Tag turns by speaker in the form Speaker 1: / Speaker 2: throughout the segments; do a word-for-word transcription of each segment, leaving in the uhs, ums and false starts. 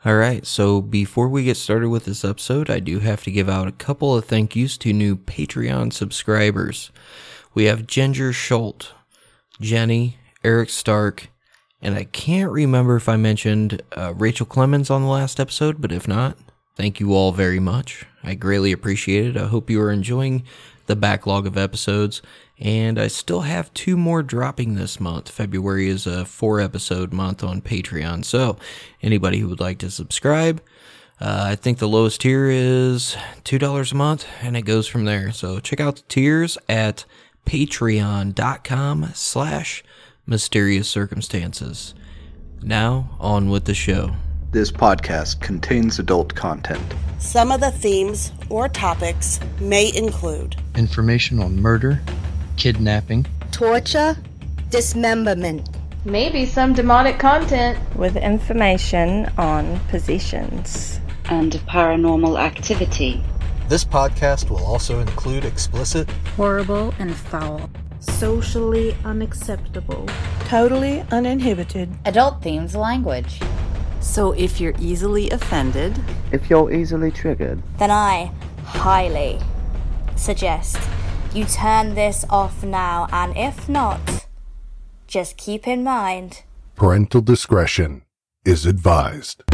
Speaker 1: All right, so before we get started with this episode, I do have to give out a couple of thank yous to new Patreon subscribers. We have Ginger Schultz, Jenny, Eric Stark, and I can't remember if I mentioned uh, Rachel Clemens on the last episode, but if not, thank you all very much. I greatly appreciate it. I hope you are enjoying the backlog of episodes, and I still have two more dropping this month. February is a four-episode month on Patreon, so anybody who would like to subscribe, uh, I think the lowest tier is two dollars a month, and it goes from there. So check out the tiers at patreon.com slash mysterious circumstances. Now, on with the show.
Speaker 2: This podcast contains adult content.
Speaker 3: Some of the themes or topics may include
Speaker 4: information on murder, kidnapping,
Speaker 5: torture, dismemberment,
Speaker 6: maybe some demonic content,
Speaker 7: with information on possessions,
Speaker 8: and paranormal activity.
Speaker 9: This podcast will also include explicit,
Speaker 10: horrible, and foul,
Speaker 11: socially unacceptable,
Speaker 12: totally uninhibited,
Speaker 13: adult themes language.
Speaker 14: So if you're easily offended,
Speaker 15: if you're easily triggered,
Speaker 16: then I highly suggest you turn this off now, and if not, just keep in mind,
Speaker 17: parental discretion is advised.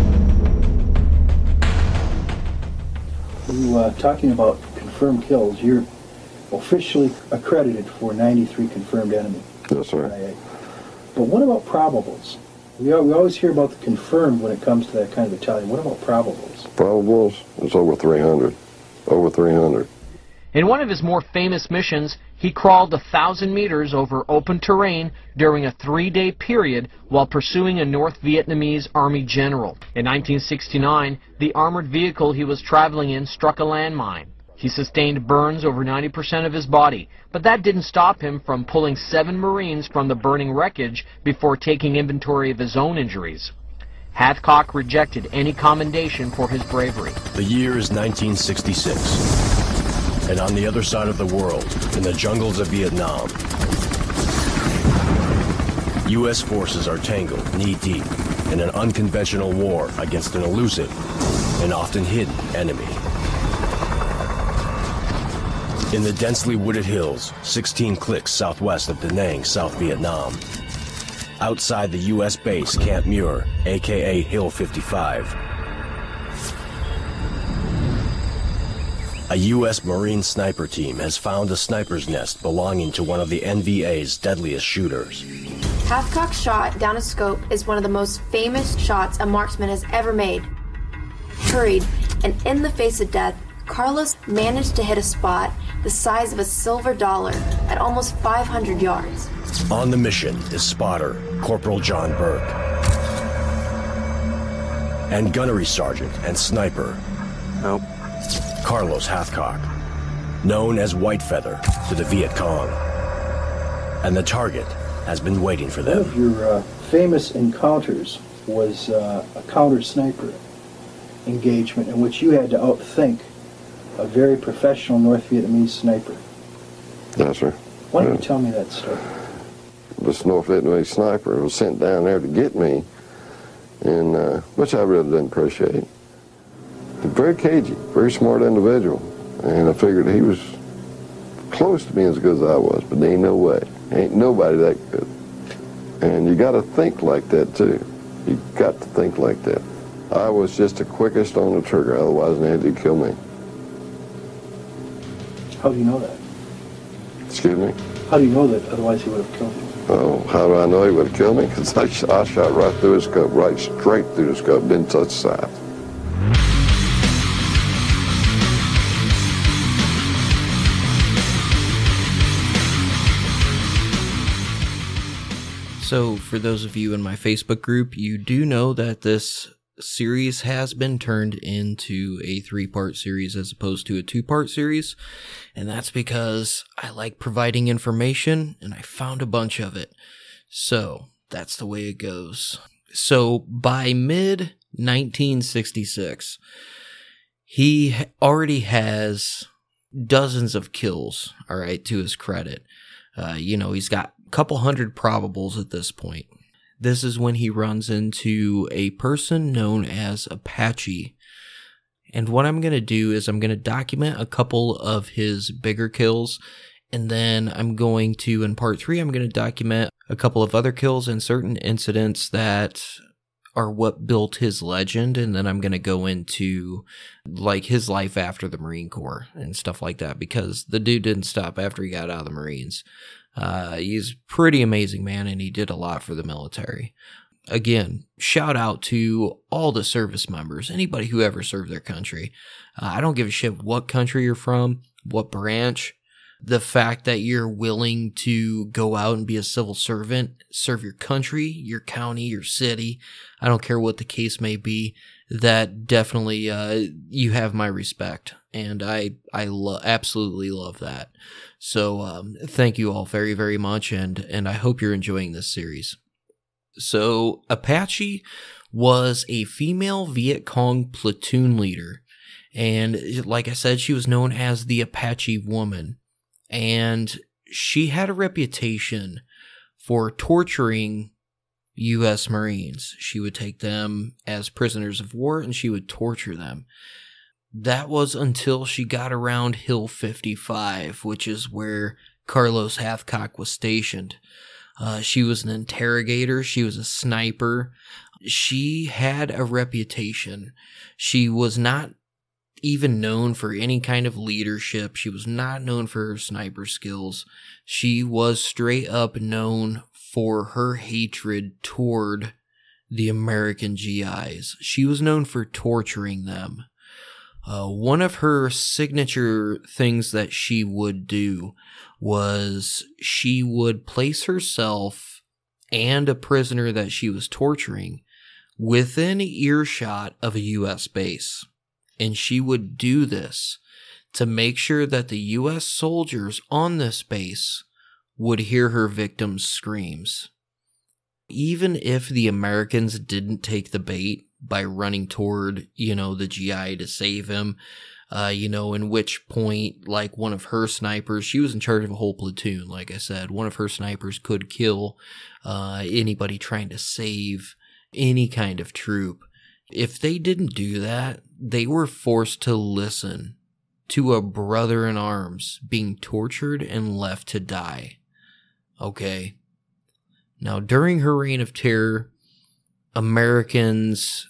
Speaker 18: You uh, talking about confirmed kills, you're officially accredited for ninety-three confirmed enemy.
Speaker 19: Yes, sir.
Speaker 18: But what about probables? We, we always hear about the confirmed when it comes to that kind of battalion. What about probables?
Speaker 19: Probables? It's over three hundred. Over three hundred.
Speaker 20: In one of his more famous missions, he crawled a thousand meters over open terrain during a three-day period while pursuing a North Vietnamese Army general. In nineteen sixty-nine, the armored vehicle he was traveling in struck a landmine. He sustained burns over ninety percent of his body, but that didn't stop him from pulling seven Marines from the burning wreckage before taking inventory of his own injuries. Hathcock rejected any commendation for his bravery.
Speaker 1: The year is nineteen sixty-six, and on the other side of the world, in the jungles of Vietnam, U S forces are tangled knee-deep in an unconventional war against an elusive and often hidden enemy. In the densely wooded hills, sixteen clicks southwest of Da Nang, South Vietnam. Outside the U S base Camp Muir, aka Hill fifty-five. A U S Marine sniper team has found a sniper's nest belonging to one of the N V A's deadliest shooters.
Speaker 6: Hathcock's shot down a scope is one of the most famous shots a marksman has ever made. Hurried and in the face of death, Carlos managed to hit a spot the size of a silver dollar at almost five hundred yards.
Speaker 1: On the mission is spotter Corporal John Burke and gunnery sergeant and sniper
Speaker 15: nope.
Speaker 1: Carlos Hathcock, known as Whitefeather to the Viet Cong. And the target has been waiting for them.
Speaker 18: One of your uh, famous encounters was uh, a counter sniper engagement in which you had to outthink a very professional North Vietnamese sniper.
Speaker 19: Yes, sir.
Speaker 18: Why don't
Speaker 19: yeah.
Speaker 18: you tell me that story?
Speaker 19: This North Vietnamese sniper was sent down there to get me, and uh, which I really didn't appreciate. Very cagey, very smart individual, and I figured he was close to being as good as I was, but there ain't no way. Ain't nobody that good. And you got to think like that, too. You got to think like that. I was just the quickest on the trigger, otherwise they had to kill me.
Speaker 18: How do you know that?
Speaker 19: Excuse me?
Speaker 18: How do you know that? Otherwise he would have killed you.
Speaker 19: Oh, how do I know he would have killed me? Because I, sh I shot right through his scope, right straight through the scope, didn't touch the side.
Speaker 1: So, for those of you in my Facebook group, you do know that this series has been turned into a three-part series as opposed to a two-part series, and that's because I like providing information, and I found a bunch of it. So, that's the way it goes. So, by mid nineteen sixty-six, he already has dozens of kills, all right, to his credit. Uh, you know, he's got a couple hundred probables at this point. this is when he runs into a person known as Apache. And what I'm going to do is I'm going to document a couple of his bigger kills, and then I'm going to, in part three, I'm going to document a couple of other kills and certain incidents that are what built his legend, and then I'm going to go into like his life after the Marine Corps and stuff like that, because the dude didn't stop after he got out of the Marines. Uh, he's pretty amazing, man, and he did a lot for the military. Again, shout out to all the service members, anybody who ever served their country. Uh, I don't give a shit what country you're from, what branch. The fact that you're willing to go out and be a civil servant, serve your country, your county, your city, I don't care what the case may be, that definitely, uh, you have my respect. And I, I lo- absolutely love that. So, um, thank you all very, very much. And, and I hope you're enjoying this series. So, Apache was a female Viet Cong platoon leader. And like I said, she was known as the Apache Woman. And she had a reputation for torturing U S Marines. She would take them as prisoners of war and she would torture them. That was until she got around Hill fifty-five, which is where Carlos Hathcock was stationed. Uh, she was an interrogator. She was a sniper. She had a reputation. She was not even known for any kind of leadership. She was not known for her sniper skills. She was straight up known for her hatred toward the American G Is. She was known for torturing them. Uh, one of her signature things that she would do was she would place herself and a prisoner that she was torturing within earshot of a U S base. And she would do this to make sure that the U S soldiers on this base would hear her victim's screams. Even if the Americans didn't take the bait by running toward, you know, the G I to save him, uh, you know, in which point, like, one of her snipers, she was in charge of a whole platoon, like I said, one of her snipers could kill uh, anybody trying to save any kind of troop. If they didn't do that, they were forced to listen to a brother in arms being tortured and left to die. Okay. Now, during her reign of terror, Americans,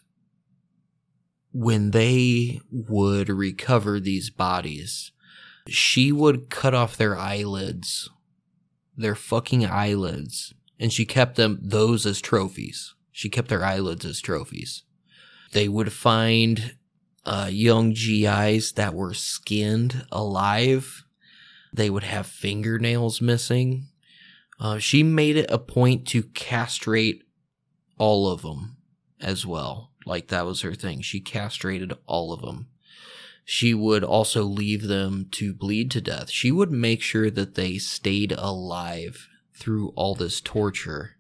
Speaker 1: when they would recover these bodies, she would cut off their eyelids, their fucking eyelids, and she kept them, those as trophies. She kept their eyelids as trophies. They would find uh, young G Is that were skinned alive. They would have fingernails missing. Uh, she made it a point to castrate all of them as well. Like, that was her thing. She castrated all of them. She would also leave them to bleed to death. She would make sure that they stayed alive through all this torture.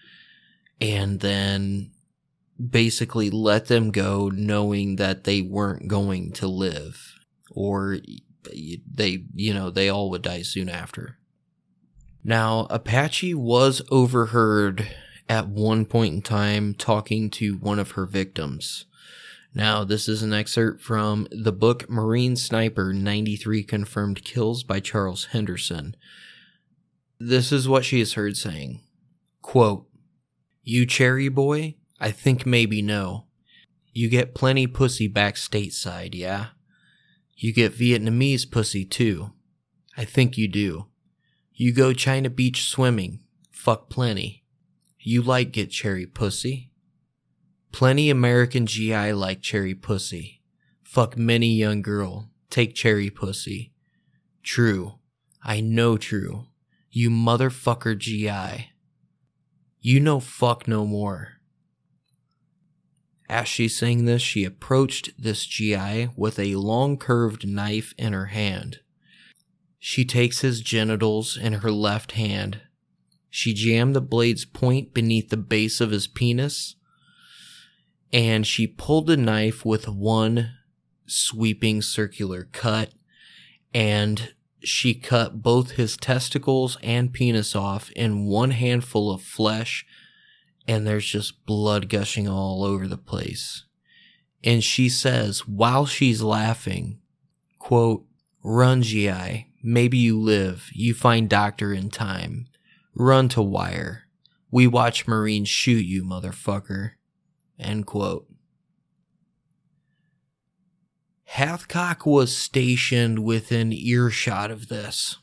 Speaker 1: And then basically let them go knowing that they weren't going to live, or they, you know, they all would die soon after. Now, Apache was overheard at one point in time talking to one of her victims. Now, this is an excerpt from the book Marine Sniper, ninety-three Confirmed Kills by Charles Henderson. This is what she is heard saying. Quote, "You cherry boy? I think maybe no. You get plenty pussy back stateside, yeah? You get Vietnamese pussy too. I think you do. You go China Beach swimming. Fuck plenty. You like get cherry pussy. Plenty American G I like cherry pussy. Fuck many young girl. Take cherry pussy. True. I know true. You motherfucker G I. You know fuck no more." As she's saying this, she approached this G I with a long curved knife in her hand. She takes his genitals in her left hand. She jammed the blade's point beneath the base of his penis, and she pulled the knife with one sweeping circular cut, and she cut both his testicles and penis off in one handful of flesh and there's just blood gushing all over the place. And she says, while she's laughing, quote, "Run, G I. Maybe you live. You find doctor in time. Run to wire. We watch Marines shoot you, motherfucker." End quote. Hathcock was stationed within earshot of this.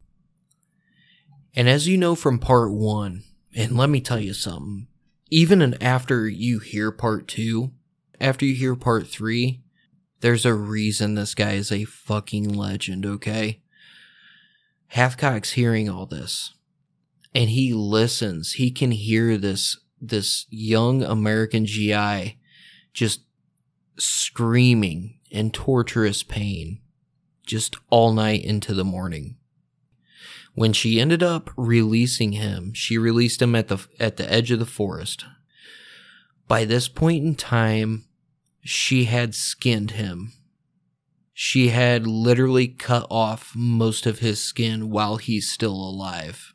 Speaker 1: And as you know from part one, and let me tell you something, even after you hear part two, after you hear part three, there's a reason this guy is a fucking legend, okay? Hathcock's hearing all this, and he listens. He can hear this, this young American G I just screaming in torturous pain, just all night into the morning. When she ended up releasing him, she released him at the at the edge of the forest. By this point in time, she had skinned him. She had literally cut off most of his skin while he's still alive.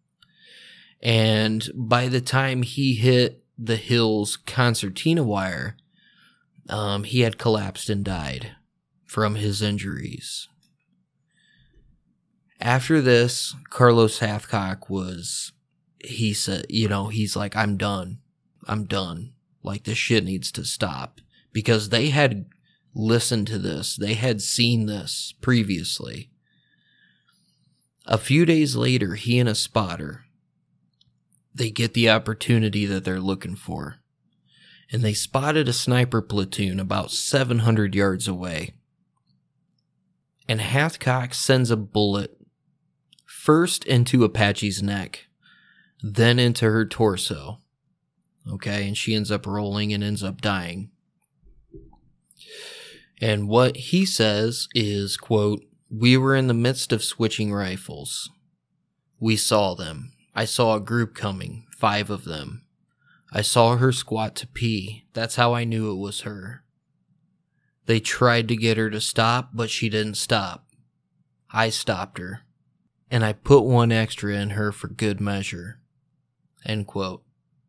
Speaker 1: And by the time he hit the Hills concertina wire, um, he had collapsed and died from his injuries. After this, Carlos Hathcock was, he said, you know, he's like, I'm done. I'm done. Like, this shit needs to stop. Because they had listened to this. They had seen this previously. A few days later, he and a spotter, they get the opportunity that they're looking for. And they spotted a sniper platoon about seven hundred yards away. And Hathcock sends a bullet first into Apache's neck, then into her torso. Okay, and she ends up rolling and ends up dying. And what he says is, quote, "We were in the midst of switching rifles. We saw them. I saw a group coming, five of them. I saw her squat to pee. That's how I knew it was her. They tried to get her to stop, but she didn't stop. I stopped her. And I put one extra in her for good measure." End quote.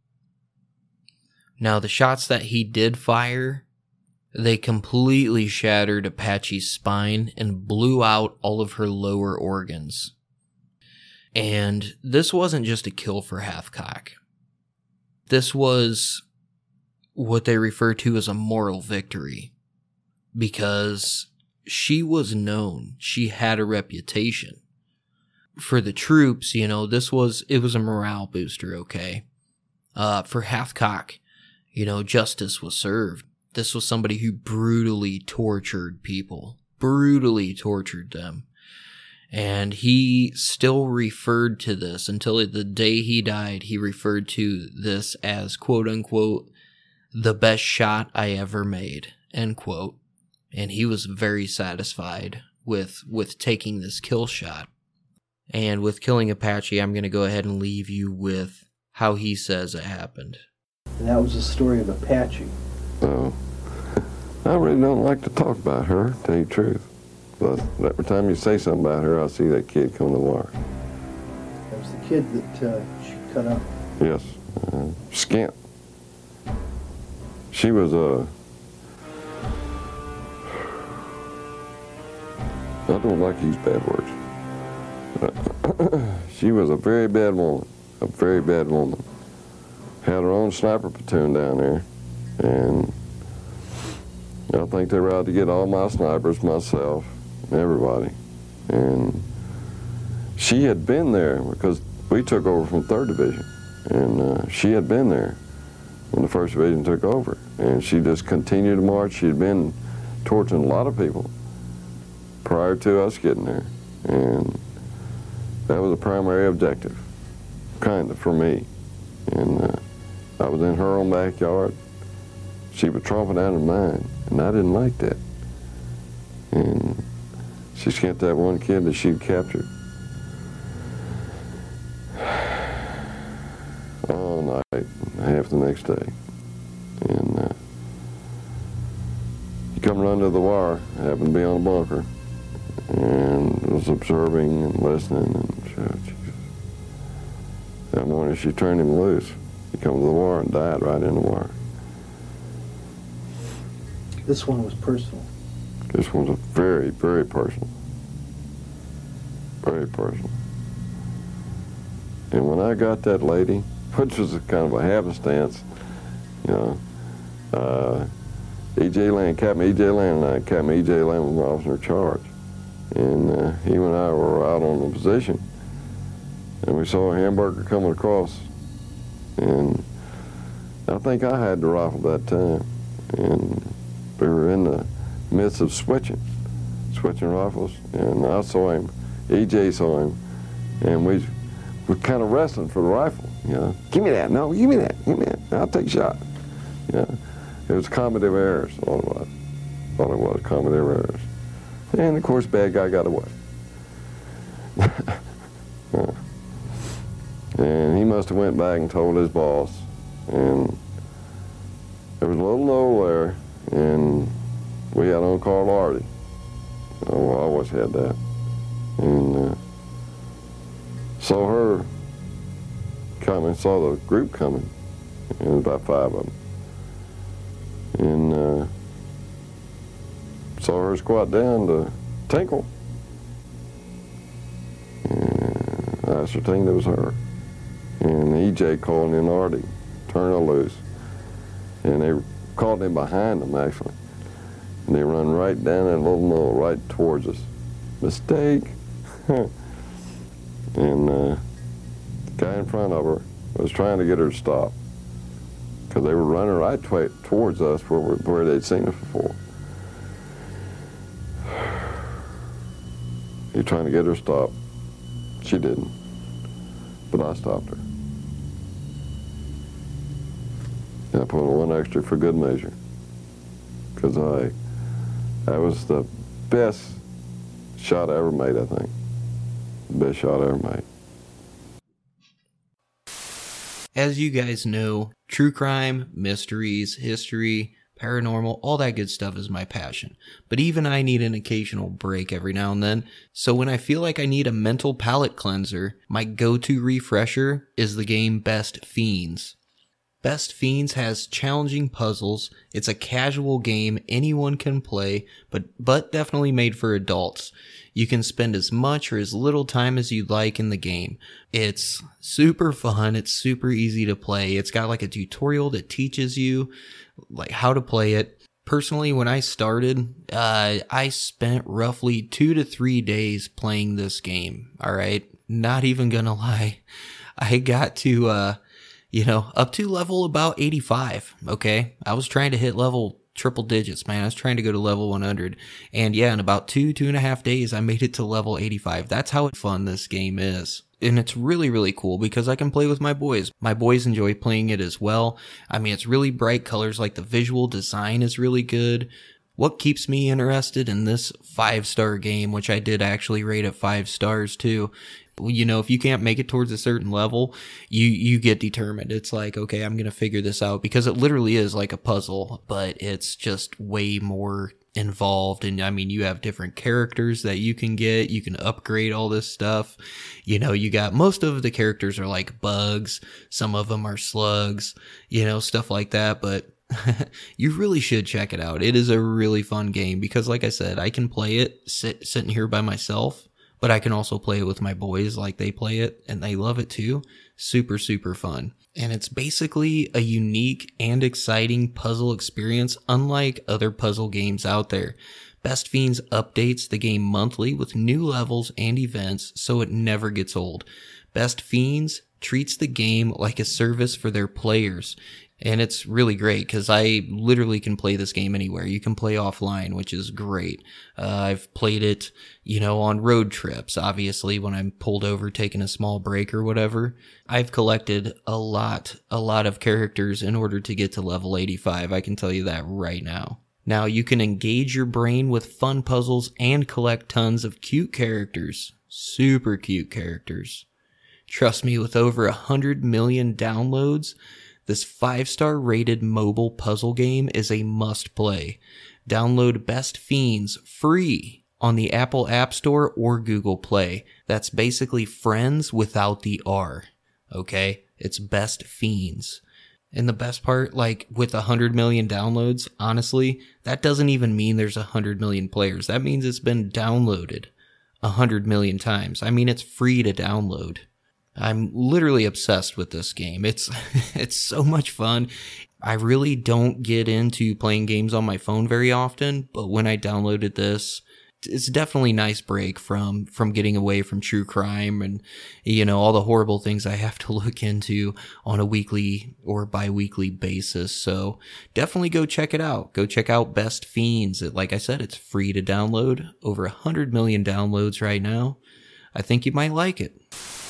Speaker 1: Now, the shots that he did fire, they completely shattered Apache's spine and blew out all of her lower organs. And this wasn't just a kill for Hathcock. This was what they refer to as a moral victory. Because she was known. She had a reputation. For the troops, you know, this was, it was a morale booster, okay? Uh, for Hathcock, you know, justice was served. This was somebody who brutally tortured people. Brutally tortured them. And he still referred to this, until the day he died, he referred to this as, quote unquote, the best shot I ever made, end quote. And he was very satisfied with, with taking this kill shot. And with killing Apache, I'm going to go ahead and leave you with how he says it happened.
Speaker 18: And that was the story of Apache.
Speaker 19: Oh, I really don't like to talk about her, to tell you the truth. But every time you say something about her, I see that kid come to the wire.
Speaker 18: That was the kid that uh, she cut up.
Speaker 19: Yes, uh, Skint. She was a... I don't like to use bad words. She was a very bad woman, a very bad woman. Had her own sniper platoon down there, and I think they were out to get all my snipers, myself, and everybody. And she had been there because we took over from third Division, and uh, she had been there when the first Division took over. And she just continued to march. She had been torturing a lot of people prior to us getting there. And that was a primary objective, kind of, for me. And uh, I was in her own backyard. She was tromping out in mine, and I didn't like that. And she skinned that one kid that she'd captured all night, half the next day. And uh, he come running to the wire, happened to be on a bunker, and was observing and listening. And she, she, that morning she turned him loose. He come to the war and died right in the war.
Speaker 18: This one was personal.
Speaker 19: This one's a very, very personal. Very personal. And when I got that lady, which was a kind of a happenstance, you know, uh, E J Land, Captain E J Land and I, Captain E J Land was my officer in charge. And uh, he and I were out on the position, and we saw a hamburger coming across, and I think I had the rifle that time, and we were in the midst of switching, switching rifles, and I saw him, E J saw him, and we were kind of wrestling for the rifle, you know. Give me that, no, give me that, give me that, I'll take a shot. You know, it was comedy of errors, all it was, all it was, comedy of errors. And of course, bad guy got away. Yeah. And he must have went back and told his boss, and there was a little knoll there, and we had on Carl Artie. Oh, I always had that. And uh, saw her coming, saw the group coming, and there was about five of them. And uh, saw her squat down to tinkle. And I ascertained it was her. And E J called in Artie, turned her loose. And they called him behind them, actually. And they run right down that little knoll, right towards us. Mistake. And uh, the guy in front of her was trying to get her to stop, because they were running right tw towards us where, where they'd seen us before. He trying to get her to stop. She didn't, but I stopped her. And I put on one extra for good measure, because I, that was the best shot I ever made, I think. Best shot I ever made.
Speaker 1: As you guys know, true crime, mysteries, history, paranormal, all that good stuff is my passion. But even I need an occasional break every now and then. So when I feel like I need a mental palate cleanser, my go-to refresher is the game Best Fiends. Best Fiends has challenging puzzles. It's a casual game anyone can play, but but definitely made for adults. You can spend as much or as little time as you'd like in the game. It's super fun. It's super easy to play. It's got like a tutorial that teaches you like how to play it. Personally, when I started, uh, I spent roughly two to three days playing this game. All right. Not even gonna lie. I got to, uh, you know, up to level about eighty-five. Okay. I was trying to hit level triple digits, man. I was trying to go to level one hundred. And yeah, in about two, two and a half days, I made it to level eighty-five. That's how fun this game is. And it's really, really cool because I can play with my boys. My boys enjoy playing it as well. I mean, it's really bright colors, like the visual design is really good. What keeps me interested in this five-star game, which I did actually rate at five stars too, you know, if you can't make it towards a certain level, you, you get determined. It's like, okay, I'm going to figure this out, because it literally is like a puzzle, but it's just way more involved. And I mean, you have different characters that you can get. You can upgrade all this stuff. You know, you got, most of the characters are like bugs. Some of them are slugs, you know, stuff like that. But you really should check it out. It is a really fun game because, like I said, I can play it sit, sitting here by myself, but I can also play it with my boys like they play it and they love it too. Super, super fun. And it's basically a unique and exciting puzzle experience unlike other puzzle games out there. Best Fiends updates the game monthly with new levels and events, so it never gets old. Best Fiends treats the game like a service for their players. And it's really great because I literally can play this game anywhere. You can play offline, which is great. Uh, I've played it, you know, on road trips, obviously, when I'm pulled over taking a small break or whatever. I've collected a lot, a lot of characters in order to get to level eighty-five. I can tell you that right now. Now, you can engage your brain with fun puzzles and collect tons of cute characters. Super cute characters. Trust me, with over a hundred million downloads, this five-star rated mobile puzzle game is a must-play. Download Best Fiends free on the Apple App Store or Google Play. That's basically friends without the R. Okay? It's Best Fiends. And the best part, like with one hundred million downloads, honestly, that doesn't even mean there's one hundred million players. That means it's been downloaded one hundred million times. I mean, it's free to download. I'm literally obsessed with this game. It's it's so much fun. I really don't get into playing games on my phone very often, but when I downloaded this, it's definitely a nice break from, from getting away from true crime and, you know, all the horrible things I have to look into on a weekly or bi-weekly basis. So definitely go check it out. Go check out Best Fiends. It, like I said, it's free to download. Over one hundred million downloads right now. I think you might like it.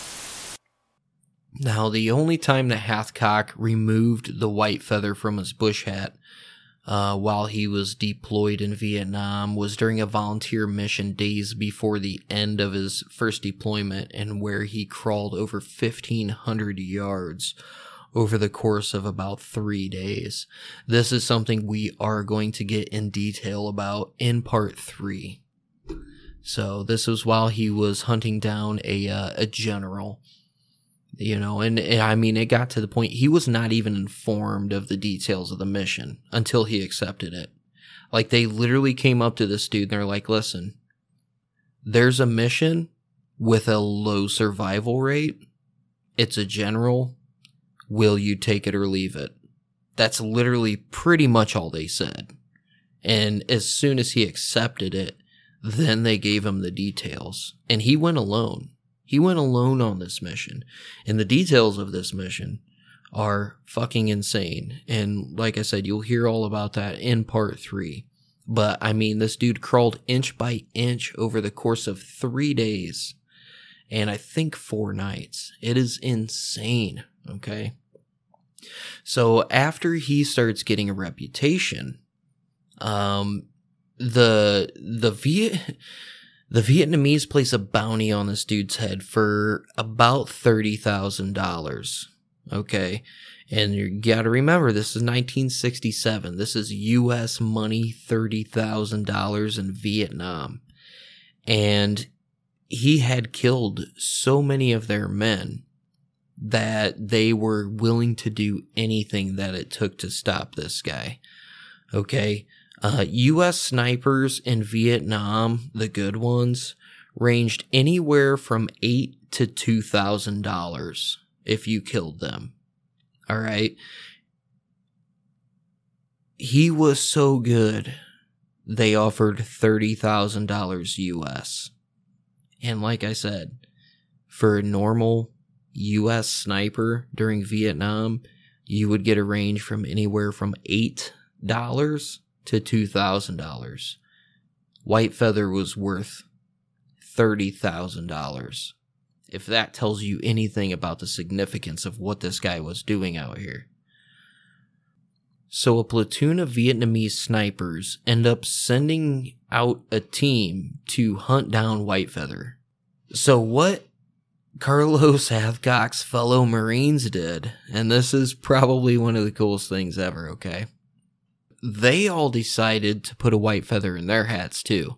Speaker 1: Now, the only time that Hathcock removed the white feather from his bush hat uh, while he was deployed in Vietnam was during a volunteer mission days before the end of his first deployment, and where he crawled over fifteen hundred yards over the course of about three days. This is something we are going to get in detail about in part three. So this was while he was hunting down a uh, a general. You know, and, and I mean, it got to the point he was not even informed of the details of the mission until he accepted it. Like, they literally came up to this dude and they're like, listen, there's a mission with a low survival rate. It's a general. Will you take it or leave it? That's literally pretty much all they said. And as soon as he accepted it, then they gave him the details. And he went alone. He went alone on this mission, and the details of this mission are fucking insane. And like I said, you'll hear all about that in part three. But I mean, this dude crawled inch by inch over the course of three days, and I think four nights. It is insane, okay? So after he starts getting a reputation, um, the, the Viet... The Vietnamese place a bounty on this dude's head for about thirty thousand dollars, okay? And you gotta remember, this is nineteen sixty-seven. This is U S money, thirty thousand dollars in Vietnam. And he had killed so many of their men that they were willing to do anything that it took to stop this guy, okay? Uh, U S snipers in Vietnam, the good ones, ranged anywhere from eight to two thousand dollars if you killed them. All right. He was so good, they offered thirty thousand dollars U S. And like I said, for a normal U S sniper during Vietnam, you would get a range from anywhere from eight dollars to two thousand dollars. White feather was worth thirty thousand dollars. If that tells you anything about the significance of what this guy was doing out here. So a platoon of Vietnamese snipers end up sending out a team to hunt down white feather. So what Carlos Hathcock's fellow Marines did, and this is probably one of the coolest things ever, okay? They all decided to put a white feather in their hats too.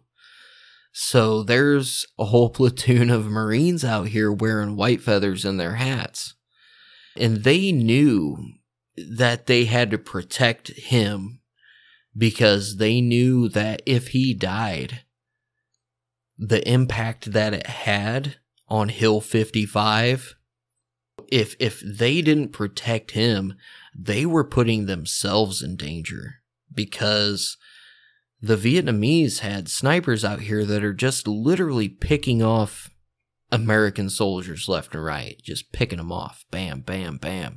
Speaker 1: So there's a whole platoon of Marines out here wearing white feathers in their hats. And they knew that they had to protect him because they knew that if he died, the impact that it had on Hill fifty-five, if if they didn't protect him, they were putting themselves in danger. Because the Vietnamese had snipers out here that are just literally picking off American soldiers left and right. Just picking them off. Bam, bam, bam.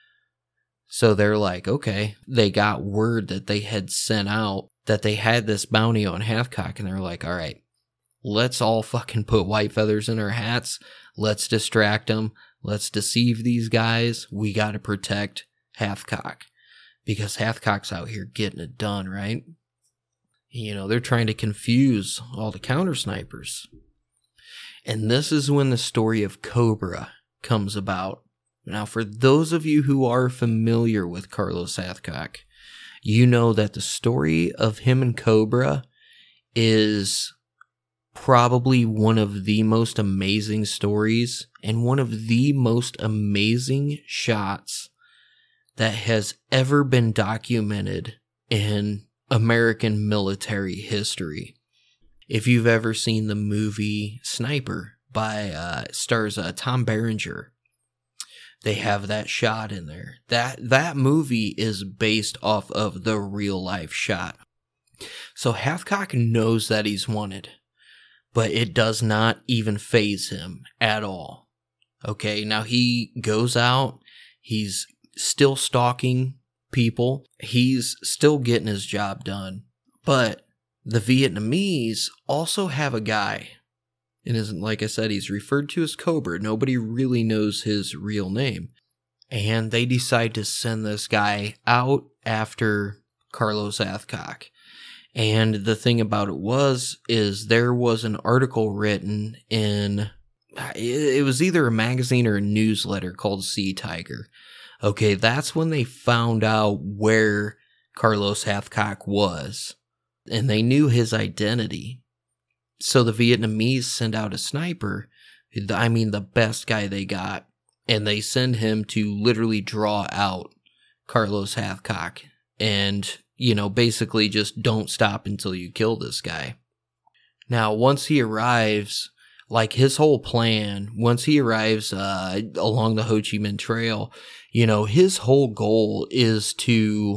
Speaker 1: So they're like, okay. They got word that they had sent out that they had this bounty on Hathcock. And they're like, all right, let's all fucking put white feathers in our hats. Let's distract them. Let's deceive these guys. We got to protect Hathcock. Because Hathcock's out here getting it done, right? You know, they're trying to confuse all the counter snipers. And this is when the story of Cobra comes about. Now, for those of you who are familiar with Carlos Hathcock, you know that the story of him and Cobra is probably one of the most amazing stories and one of the most amazing shots that has ever been documented in American military history. If you've ever seen the movie Sniper by uh, stars uh, Tom Berenger, they have that shot in there. That that movie is based off of the real life shot. So Hathcock knows that he's wanted, but it does not even faze him at all. Okay, now he goes out, he's still stalking people, he's still getting his job done, but the Vietnamese also have a guy, and isn't like I said, he's referred to as Cobra. Nobody really knows his real name. And they decide to send this guy out after Carlos Hathcock. And the thing about it was, is there was an article written in, it was either a magazine or a newsletter called Sea Tiger. Okay, that's when they found out where Carlos Hathcock was. And they knew his identity. So the Vietnamese send out a sniper, I mean the best guy they got, and they send him to literally draw out Carlos Hathcock. And, you know, basically just don't stop until you kill this guy. Now, once he arrives, like his whole plan, once he arrives uh, along the Ho Chi Minh Trail, you know, his whole goal is to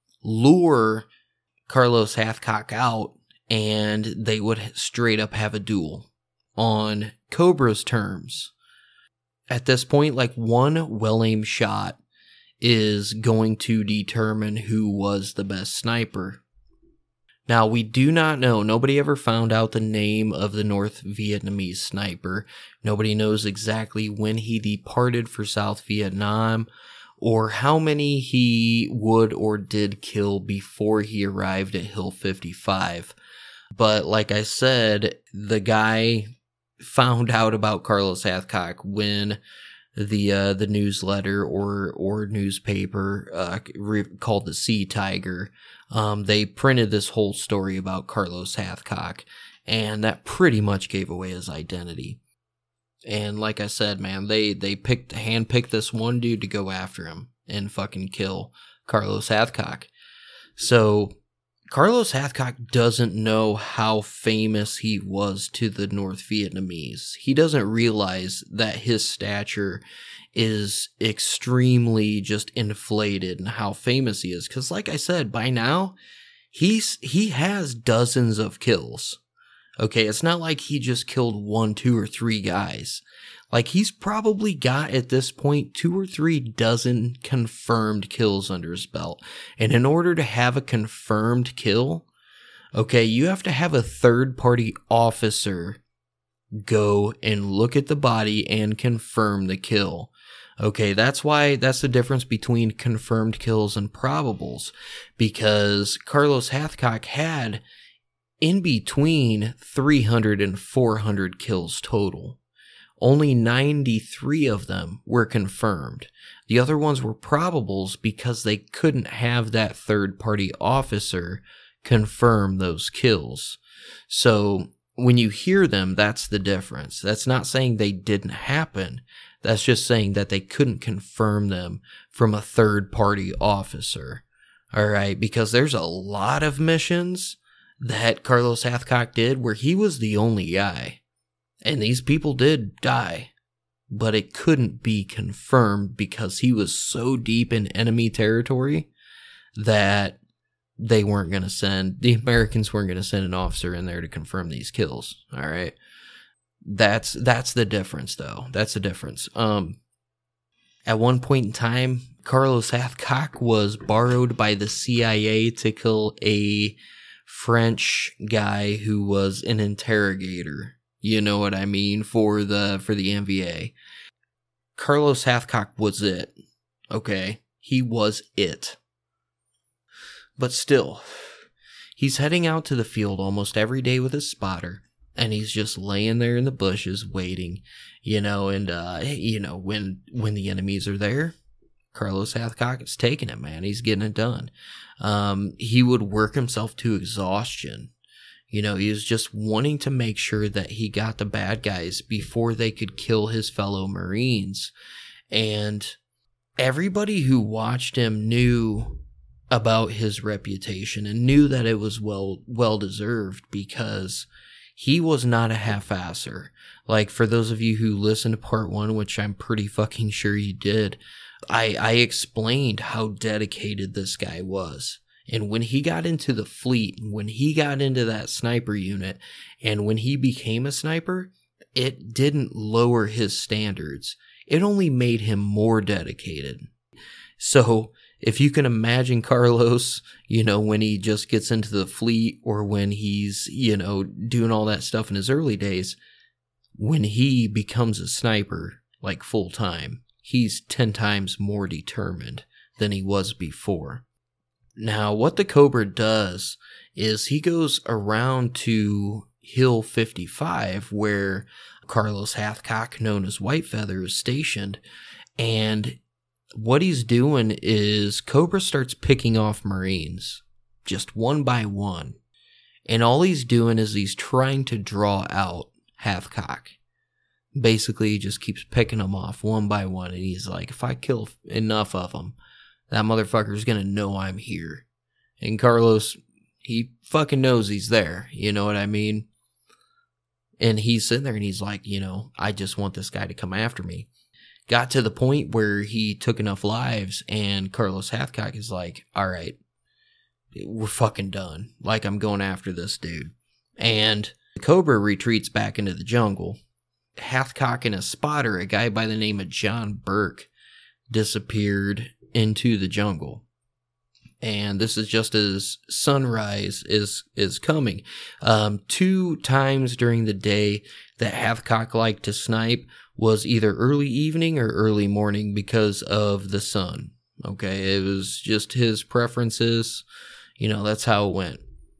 Speaker 1: lure Carlos Hathcock out, and they would straight up have a duel on Cobra's terms. At this point, like one well-aimed shot is going to determine who was the best sniper. Now, we do not know, nobody ever found out the name of the North Vietnamese sniper. Nobody knows exactly when he departed for South Vietnam, or how many he would or did kill before he arrived at Hill fifty-five. But like I said, the guy found out about Carlos Hathcock when the uh, the newsletter or or newspaper uh, re- called the Sea Tiger, um, they printed this whole story about Carlos Hathcock, and that pretty much gave away his identity. And like I said, man, they, they picked, handpicked this one dude to go after him and fucking kill Carlos Hathcock. So Carlos Hathcock doesn't know how famous he was to the North Vietnamese. He doesn't realize that his stature is extremely just inflated and how famous he is. Because like I said, by now, he's he has dozens of kills. Okay, it's not like he just killed one, two, or three guys. Like, he's probably got, at this point, two or three dozen confirmed kills under his belt. And in order to have a confirmed kill, okay, you have to have a third-party officer go and look at the body and confirm the kill. Okay, that's why, that's the difference between confirmed kills and probables. Because Carlos Hathcock had in between three hundred and four hundred kills total. Only ninety-three of them were confirmed. The other ones were probables because they couldn't have that third-party officer confirm those kills. So when you hear them, that's the difference. That's not saying they didn't happen. That's just saying that they couldn't confirm them from a third-party officer. All right, because there's a lot of missions that Carlos Hathcock did where he was the only guy. And these people did die. But it couldn't be confirmed because he was so deep in enemy territory that they weren't going to send, the Americans weren't going to send an officer in there to confirm these kills. All right. That's, that's the difference though. That's the difference. Um, at one point in time, Carlos Hathcock was borrowed by the C I A to kill a French guy who was an interrogator. You know what I mean? For the, for the N V A. Carlos Hathcock was it. Okay? He was it. But still, he's heading out to the field almost every day with his spotter. And he's just laying there in the bushes waiting. You know, and, uh, you know, when, when the enemies are there, Carlos Hathcock is taking it, man. He's getting it done. Um, he would work himself to exhaustion. You know, he was just wanting to make sure that he got the bad guys before they could kill his fellow Marines. And everybody who watched him knew about his reputation and knew that it was well well deserved, because he was not a half-asser. Like, for those of you who listened to part one, which I'm pretty fucking sure you did, I, I explained how dedicated this guy was. And when he got into the fleet, when he got into that sniper unit, and when he became a sniper, it didn't lower his standards. It only made him more dedicated. So, if you can imagine Carlos, you know, when he just gets into the fleet, or when he's, you know, doing all that stuff in his early days, when he becomes a sniper, like full time, he's ten times more determined than he was before. Now, what the Cobra does is he goes around to Hill fifty-five, where Carlos Hathcock, known as Whitefeather, is stationed, and what he's doing is Cobra starts picking off Marines, just one by one. And all he's doing is he's trying to draw out Hathcock. Basically, he just keeps picking them off one by one. And he's like, if I kill enough of them, that motherfucker's going to know I'm here. And Carlos, he fucking knows he's there. You know what I mean? And he's sitting there and he's like, you know, I just want this guy to come after me. Got to the point where he took enough lives, and Carlos Hathcock is like, all right, we're fucking done. Like, I'm going after this dude. And the Cobra retreats back into the jungle. Hathcock and a spotter, a guy by the name of John Burke, disappeared into the jungle. And this is just as sunrise is is coming. Um, two times during the day that Hathcock liked to snipe was either early evening or early morning because of the sun. Okay, it was just his preferences. You know, that's how it went.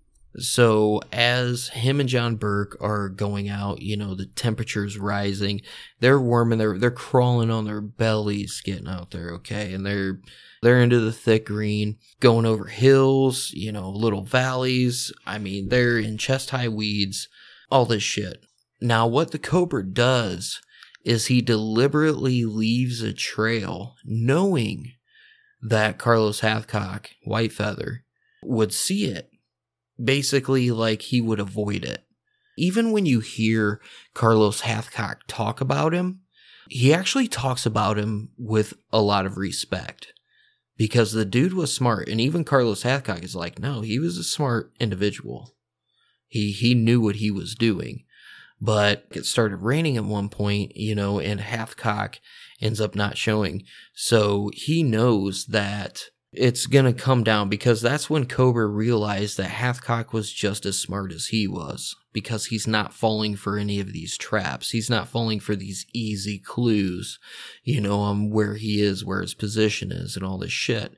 Speaker 1: So as him and John Burke are going out, you know, the temperature's rising. They're warming, they're they're crawling on their bellies getting out there, okay? And they're they're into the thick green, going over hills, you know, little valleys. I mean, they're in chest-high weeds, all this shit. Now, what the Cobra does is he deliberately leaves a trail, knowing that Carlos Hathcock, Whitefeather, would see it. Basically, like, he would avoid it. Even when you hear Carlos Hathcock talk about him, he actually talks about him with a lot of respect. Because the dude was smart, and even Carlos Hathcock is like, no, he was a smart individual. He he knew what he was doing. But it started raining at one point, you know, and Hathcock ends up not showing. So he knows that it's going to come down, because that's when Cobra realized that Hathcock was just as smart as he was, because he's not falling for any of these traps. He's not falling for these easy clues, you know, on where he is, where his position is, and all this shit.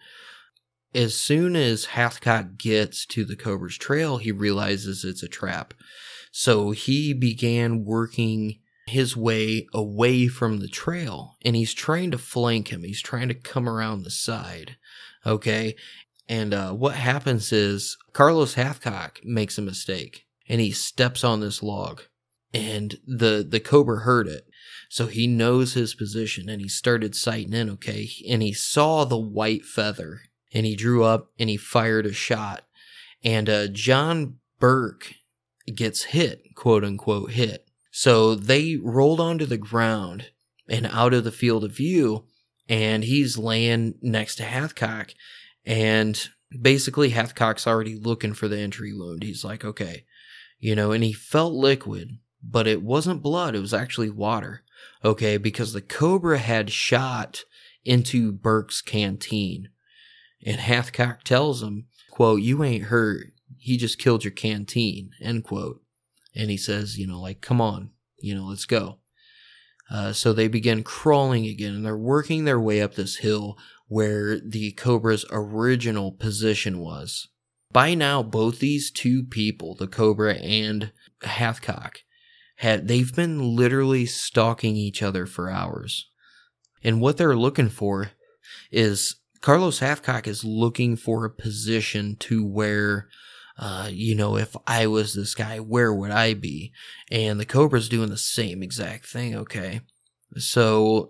Speaker 1: As soon as Hathcock gets to the Cobra's trail, he realizes it's a trap. So he began working his way away from the trail, and he's trying to flank him. He's trying to come around the side. Okay, and uh, what happens is Carlos Hathcock makes a mistake, and he steps on this log, and the the Cobra heard it, so he knows his position, and he started sighting in. Okay, and he saw the Whitefeather, and he drew up and he fired a shot, and uh, John Burke gets hit, quote unquote hit. So they rolled onto the ground and out of the field of view. And he's laying next to Hathcock, and basically Hathcock's already looking for the entry wound. He's like, okay, you know, and he felt liquid, but it wasn't blood. It was actually water, okay, because the Cobra had shot into Burke's canteen. And Hathcock tells him, quote, you ain't hurt. He just killed your canteen, end quote. And he says, you know, like, come on, you know, let's go. Uh, so they begin crawling again, and they're working their way up this hill where the Cobra's original position was. By now, both these two people, the Cobra and Hathcock, had they've been literally stalking each other for hours. And what they're looking for is Carlos Hathcock is looking for a position to where, uh, you know, if I was this guy, where would I be? And the Cobra's doing the same exact thing, okay? So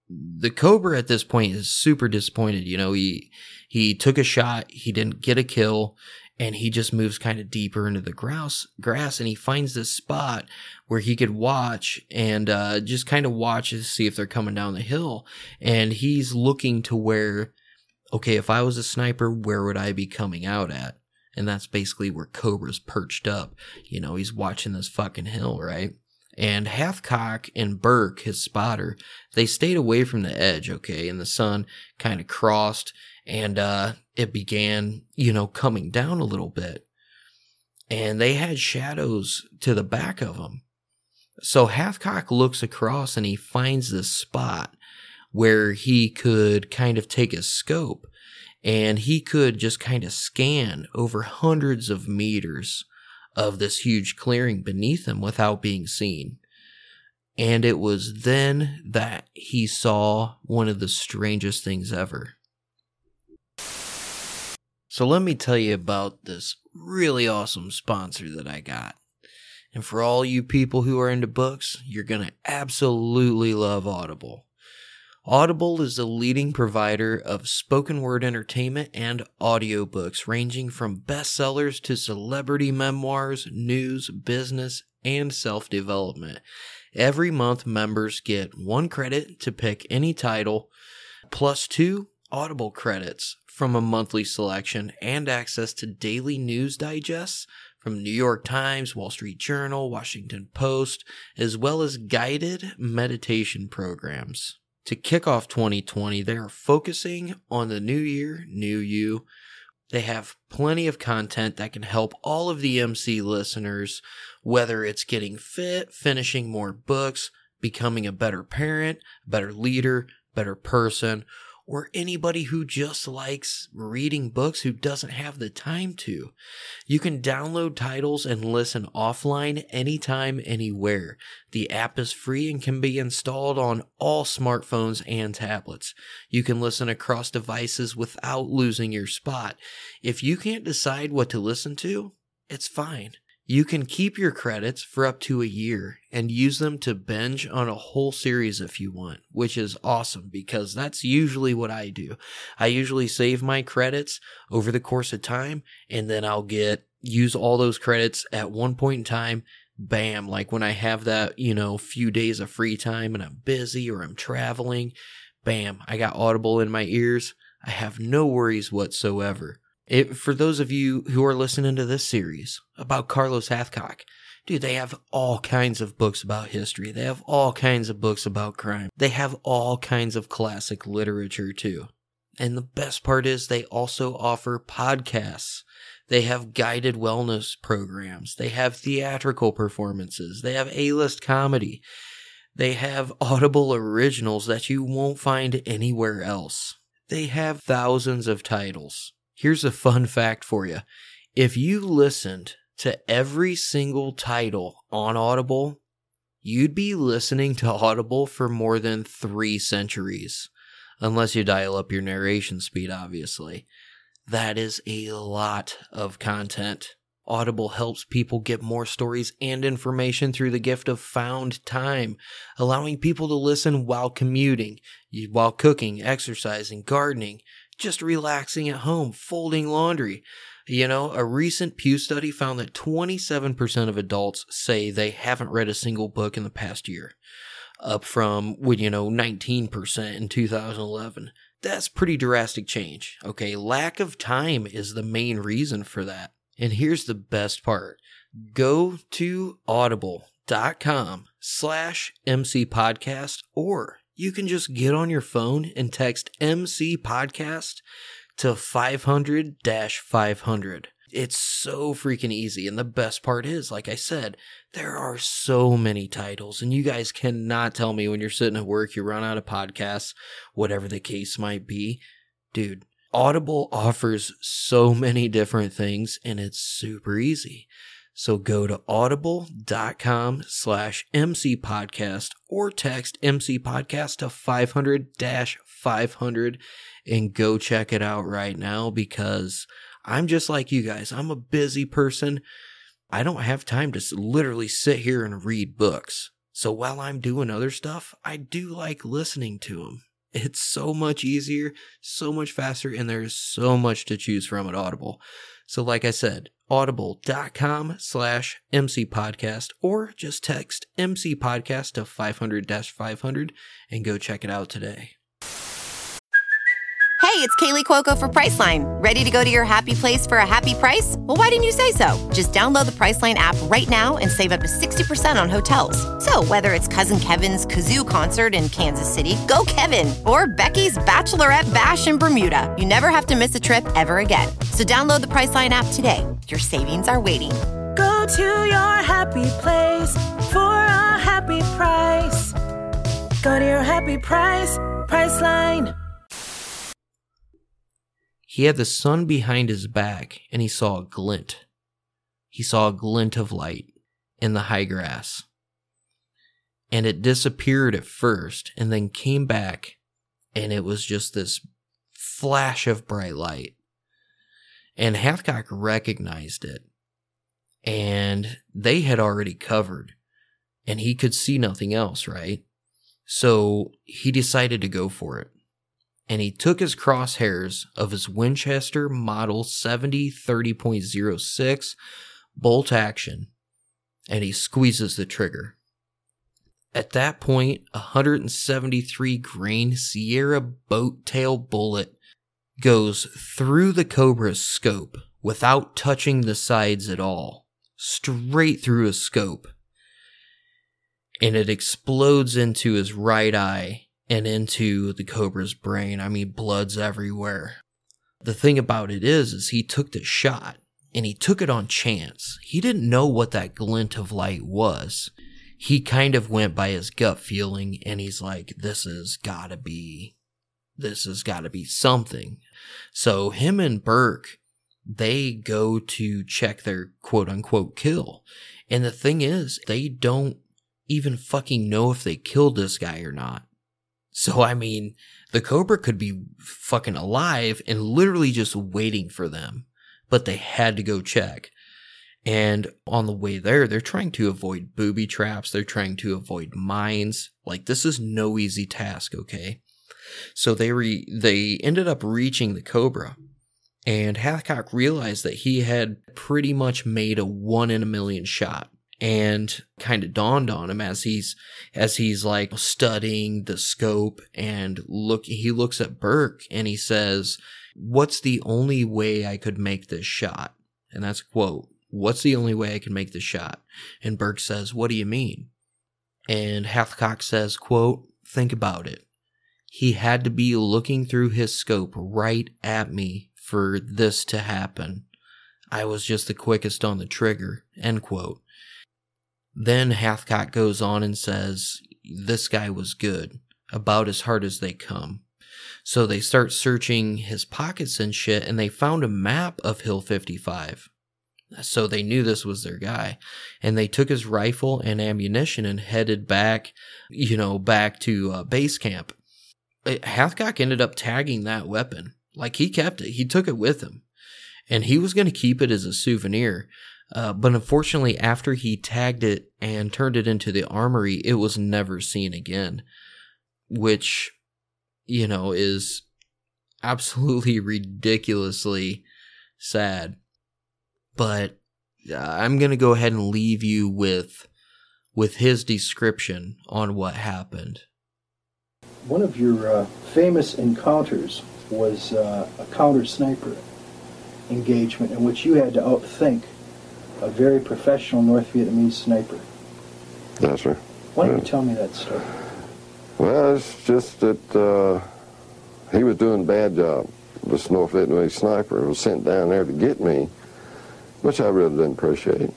Speaker 1: the Cobra at this point is super disappointed. You know, he he took a shot, he didn't get a kill, and he just moves kind of deeper into the grass, grass, and he finds this spot where he could watch and uh, just kind of watch to see if they're coming down the hill. And he's looking to where, okay, if I was a sniper, where would I be coming out at? And that's basically where Cobra's perched up. You know, he's watching this fucking hill, right? And Hathcock and Burke, his spotter, they stayed away from the edge, okay? And the sun kind of crossed, and uh, it began, you know, coming down a little bit. And they had shadows to the back of them. So Hathcock looks across, and he finds this spot where he could kind of take his scope, and he could just kind of scan over hundreds of meters of this huge clearing beneath him without being seen. And it was then that he saw one of the strangest things ever. So let me tell you about this really awesome sponsor that I got. And for all you people who are into books, you're going to absolutely love Audible. Audible is the leading provider of spoken word entertainment and audiobooks, ranging from bestsellers to celebrity memoirs, news, business, and self-development. Every month, members get one credit to pick any title, plus two Audible credits from a monthly selection, and access to daily news digests from New York Times, Wall Street Journal, Washington Post, as well as guided meditation programs. To kick off twenty twenty, they are focusing on the new year, new you. They have plenty of content that can help all of the M C listeners, whether it's getting fit, finishing more books, becoming a better parent, better leader, better person, or anybody who just likes reading books who doesn't have the time to. You can download titles and listen offline anytime, anywhere. The app is free and can be installed on all smartphones and tablets. You can listen across devices without losing your spot. If you can't decide what to listen to, it's fine. You can keep your credits for up to a year and use them to binge on a whole series if you want, which is awesome because that's usually what I do. I usually save my credits over the course of time, and then I'll get use all those credits at one point in time. Bam, like when I have that, you know, few days of free time and I'm busy or I'm traveling, bam, I got Audible in my ears. I have no worries whatsoever. It, for those of you who are listening to this series about Carlos Hathcock, dude, they have all kinds of books about history. They have all kinds of books about crime. They have all kinds of classic literature too. And the best part is they also offer podcasts. They have guided wellness programs. They have theatrical performances. They have A-list comedy. They have Audible originals that you won't find anywhere else. They have thousands of titles. Here's a fun fact for you. If you listened to every single title on Audible, you'd be listening to Audible for more than three centuries. Unless you dial up your narration speed, obviously. That is a lot of content. Audible helps people get more stories and information through the gift of found time, allowing people to listen while commuting, while cooking, exercising, gardening, just relaxing at home, folding laundry. You know, a recent Pew study found that twenty-seven percent of adults say they haven't read a single book in the past year, up from, you know, nineteen percent in two thousand eleven. That's pretty drastic change, okay? Lack of time is the main reason for that. And here's the best part. Go to audible.com slash MC podcast, or you can just get on your phone and text M C podcast to five hundred dash five hundred. It's so freaking easy. And the best part is, like I said, there are so many titles, and you guys cannot tell me when you're sitting at work, you run out of podcasts, whatever the case might be. Dude, Audible offers so many different things, and it's super easy. So go to audible.com slash MC podcast or text M C podcast to five hundred dash five hundred and go check it out right now, because I'm just like you guys. I'm a busy person. I don't have time to literally sit here and read books. So while I'm doing other stuff, I do like listening to them. It's so much easier, so much faster, and there's so much to choose from at Audible. So like I said, audible.com slash MC podcast, or just text M C podcast to five hundred five hundred and go check it out today.
Speaker 21: Hey, it's Kaylee Cuoco for Priceline. Ready to go to your happy place for a happy price? Well, why didn't you say so? Just download the Priceline app right now and save up to sixty percent on hotels. So whether it's Cousin Kevin's Kazoo Concert in Kansas City, go Kevin, or Becky's Bachelorette Bash in Bermuda, you never have to miss a trip ever again. So download the Priceline app today. Your savings are waiting.
Speaker 12: Go to your happy place for a happy price. Go to your happy price, Priceline.
Speaker 1: He had the sun behind his back, and he saw a glint. He saw a glint of light in the high grass. And it disappeared at first, and then came back, and it was just this flash of bright light. And Hathcock recognized it. And they had already covered, and he could see nothing else, right? So he decided to go for it. And he took his crosshairs of his Winchester Model seventy thirty point oh six bolt action, and he squeezes the trigger. At that point, a one hundred seventy-three grain Sierra boat tail bullet goes through the Cobra's scope without touching the sides at all, straight through his scope. And it explodes into his right eye and into the Cobra's brain. I mean, blood's everywhere. The thing about it is, is he took the shot, and he took it on chance. He didn't know what that glint of light was. He kind of went by his gut feeling, and he's like, this has gotta be, this has gotta be something. So him and Burke, they go to check their quote-unquote kill. And the thing is, they don't even fucking know if they killed this guy or not. So, I mean, the Cobra could be fucking alive and literally just waiting for them, but they had to go check. And on the way there, they're trying to avoid booby traps. They're trying to avoid mines. Like, this is no easy task, okay? So they re- they ended up reaching the Cobra, and Hathcock realized that he had pretty much made a one in a million shot. And kind of dawned on him as he's as he's like studying the scope, and look he looks at Burke and he says, "What's the only way I could make this shot?" And that's a quote. "What's the only way I can make this shot?" And Burke says, "What do you mean?" And Hathcock says, quote, "Think about it. He had to be looking through his scope right at me for this to happen. I was just the quickest on the trigger," end quote. Then Hathcock goes on and says, this guy was good, about as hard as they come. So they start searching his pockets and shit, and they found a map of Hill fifty-five. So they knew this was their guy. And they took his rifle and ammunition and headed back, you know, back to uh, base camp. Hathcock ended up tagging that weapon. Like, he kept it. He took it with him. And he was going to keep it as a souvenir. Uh, but unfortunately, after he tagged it and turned it into the armory, it was never seen again, which, you know, is absolutely ridiculously sad. But uh, I'm going to go ahead and leave you with, with his description on what happened.
Speaker 18: One of your uh, famous encounters was uh, a counter sniper engagement in which you had to outthink a very professional North Vietnamese sniper.
Speaker 19: Yes, sir.
Speaker 18: Why don't
Speaker 19: yeah.
Speaker 18: you tell me that story?
Speaker 19: Well, it's just that uh, he was doing a bad job. This North Vietnamese sniper was sent down there to get me, which I really didn't appreciate.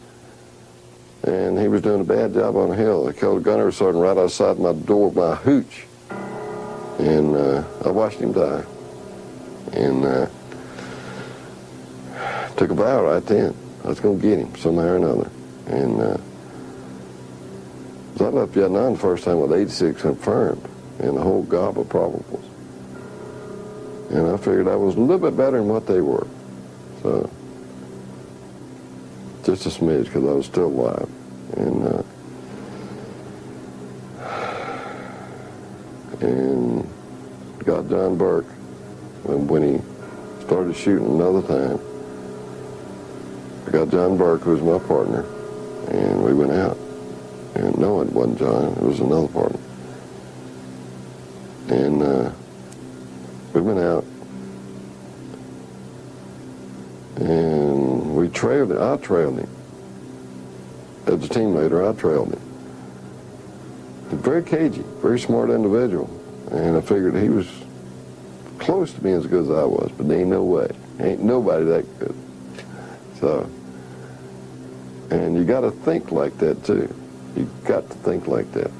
Speaker 19: And he was doing a bad job on the hill. I killed a gunnery sergeant right outside my door by a hooch. And uh, I watched him die. And uh, took a vow right then. I was going to get him somehow or another. And uh, I left Vietnam the first time with eighty-six confirmed and the whole gob of probables. And I figured I was a little bit better than what they were. So, just a smidge, because I was still alive. And uh, and got John Burke. And when he started shooting another time, I got John Burke, who was my partner, and we went out. And no, it wasn't John, it was another partner. And uh, we went out, and we trailed him. I trailed him. As a team leader, I trailed him. He's very cagey, very smart individual. And I figured he was close to being as good as I was, but there ain't no way. Ain't nobody that good. So, and you got to think like that too. You got to think like that.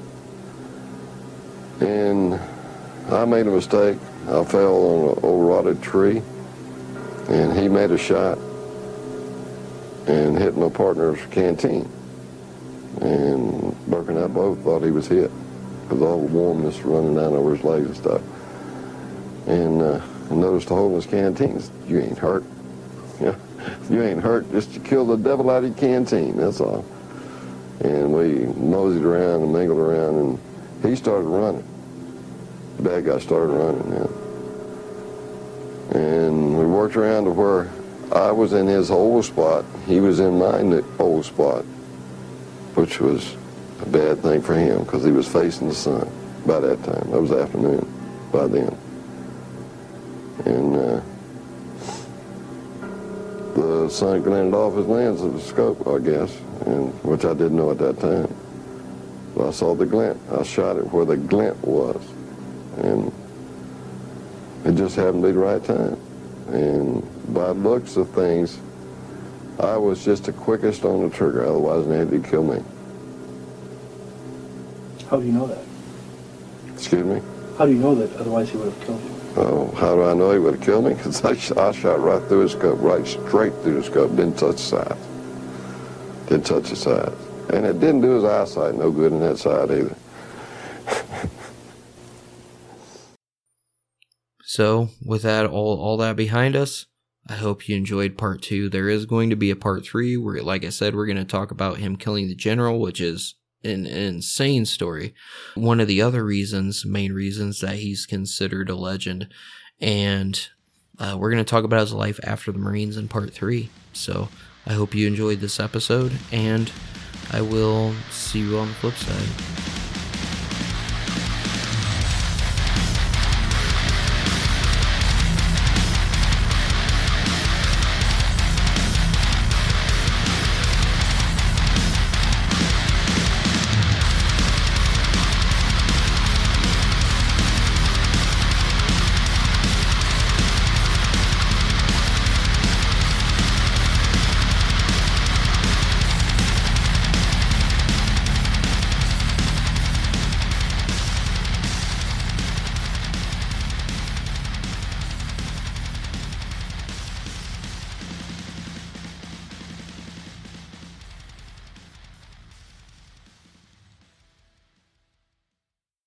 Speaker 19: And I made a mistake. I fell on an old rotted tree, and he made a shot and hit my partner's canteen. And Burke and I both thought he was hit because all the warmness running down over his legs and stuff. And uh, I noticed the hole in his canteen. You ain't hurt. Yeah, you ain't hurt. Just to kill the devil out of your canteen. That's all. And we moseyed around and mingled around, and he started running. The bad guy started running. Yeah. And we worked around to where I was in his old spot. He was in my old spot, which was a bad thing for him because he was facing the sun by that time. That was afternoon by then. And uh, the sun glinted off his lens of the scope, I guess, and which I didn't know at that time. But I saw the glint. I shot it where the glint was. And it just happened to be the right time. And by looks of things, I was just the quickest on the trigger, otherwise they'd kill me.
Speaker 18: How do you know that?
Speaker 19: Excuse me?
Speaker 18: How do you know that otherwise he would have killed you?
Speaker 19: Oh, how do I know he would have killed me? Because I, sh I shot right through his scope, right straight through the scope, didn't touch the sides. Didn't touch the sides. And it didn't do his eyesight no good in that side either.
Speaker 1: So, with that all, all that behind us, I hope you enjoyed part two. There is going to be a part three where, like I said, we're going to talk about him killing the general, which is an, an insane story. One of the other reasons, main reasons that he's considered a legend. And uh, we're going to talk about his life after the Marines in part three. So, I hope you enjoyed this episode, and I will see you on the flip side.